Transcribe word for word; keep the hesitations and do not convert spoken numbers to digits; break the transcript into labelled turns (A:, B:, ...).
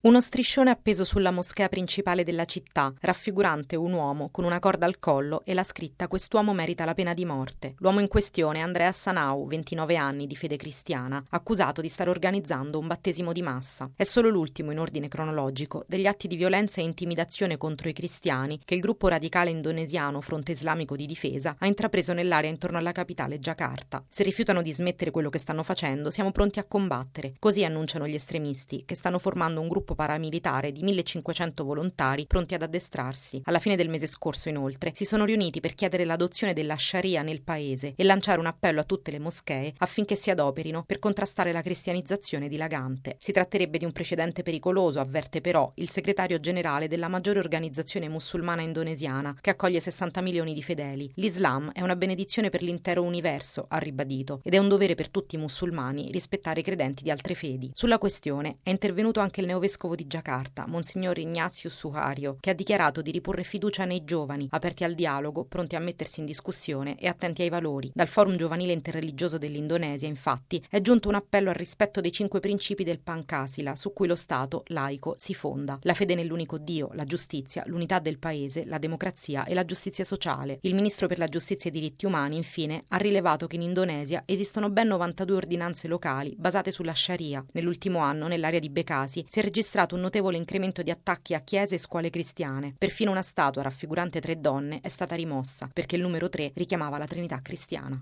A: Uno striscione appeso sulla moschea principale della città, raffigurante un uomo con una corda al collo e la scritta «Quest'uomo merita la pena di morte». L'uomo in questione è Andrea Sanau, ventinove anni, di fede cristiana, accusato di stare organizzando un battesimo di massa. È solo l'ultimo in ordine cronologico degli atti di violenza e intimidazione contro i cristiani che il gruppo radicale indonesiano Fronte Islamico di Difesa ha intrapreso nell'area intorno alla capitale Giacarta. Se rifiutano di smettere quello che stanno facendo, siamo pronti a combattere. Così annunciano gli estremisti, che stanno formando un gruppo paramilitare di millecinquecento volontari pronti ad addestrarsi. Alla fine del mese scorso, inoltre, si sono riuniti per chiedere l'adozione della Sharia nel paese e lanciare un appello a tutte le moschee affinché si adoperino per contrastare la cristianizzazione dilagante. Si tratterebbe di un precedente pericoloso, avverte però il segretario generale della maggiore organizzazione musulmana indonesiana, che accoglie sessanta milioni di fedeli. L'Islam è una benedizione per l'intero universo, ha ribadito, ed è un dovere per tutti i musulmani rispettare i credenti di altre fedi. Sulla questione è intervenuto anche il neovescovo di Giacarta, Monsignor Ignazio Suhario, che ha dichiarato di riporre fiducia nei giovani, aperti al dialogo, pronti a mettersi in discussione e attenti ai valori. Dal Forum Giovanile Interreligioso dell'Indonesia, infatti, è giunto un appello al rispetto dei cinque principi del Pancasila, su cui lo Stato laico si fonda: la fede nell'unico Dio, la giustizia, l'unità del paese, la democrazia e la giustizia sociale. Il ministro per la giustizia e i diritti umani, infine, ha rilevato che in Indonesia esistono ben novantadue ordinanze locali basate sulla Sharia. Nell'ultimo anno, nell'area di Bekasi, si è registrato un notevole incremento di attacchi a chiese e scuole cristiane. Perfino una statua raffigurante tre donne è stata rimossa, perché il numero tre richiamava la Trinità cristiana.